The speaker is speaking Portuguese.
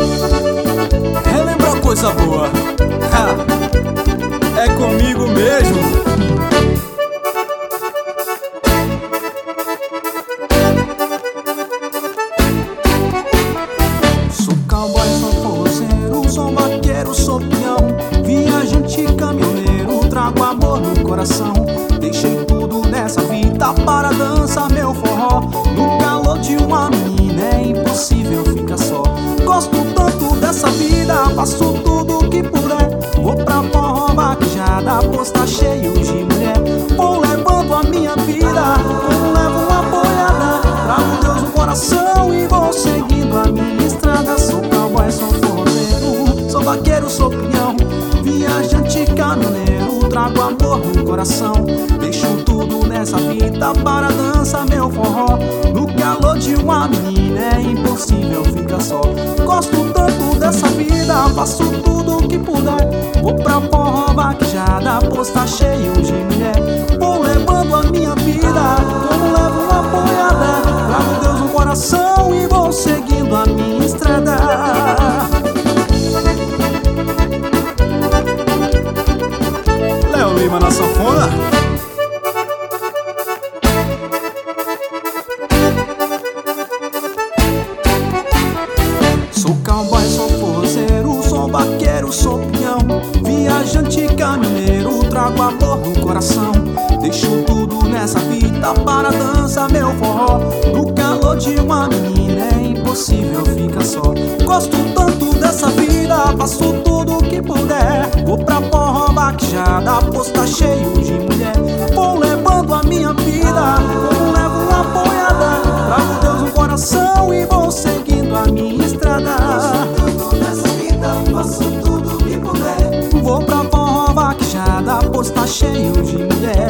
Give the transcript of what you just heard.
Relembrou coisa boa? Ha, é comigo mesmo. Sou cowboy, sou forrozeiro, sou vaqueiro, sou peão, viajante, caminhoneiro, trago amor no coração. Deixei tudo nessa vida para dançar meu forró. No calor de uma menina é impossível ficar só. Gosto tanto dessa vida, faço tudo que puder. Vou pra forró, vaquejada, posto cheio de mulher. Vou levando a minha vida, como levo uma boiada. Trago Deus no coração e vou seguindo a minha estrada. Sou cowboy, sou forrozeiro, sou vaqueiro, sou peão, viajante, caminhoneiro, trago amor no coração. Deixo tudo nessa vida para dançar meu forró. No calor de uma menina é impossível ficar só. Gosto tanto dessa vida, faço tudo que puder. Vou pra forró, vaquejada, posto cheio de mulher. Vou levando a minha vida, como levo uma boiada. Trago Deus no coração e vou seguindo a minha estrada. Léo Lima na sanfona. Sou cowboy, sou forrozeiro, sou vaqueiro, sou peão, viajante, caminhoneiro, trago amor no coração. Deixo tudo nessa vida para dançar meu forró. No calor de uma menina é impossível ficar só. Gosto tanto dessa vida, faço tudo que puder. Vou pra forró, vaquejada, posto cheio de mulher. Vou levando a minha vida, como levo uma boiada. Trago Deus no coração e vou seguindo a minha estrada. Nessa vida faço tudo que puder. Vou pra forró, vaquejada, posto cheio de mulher.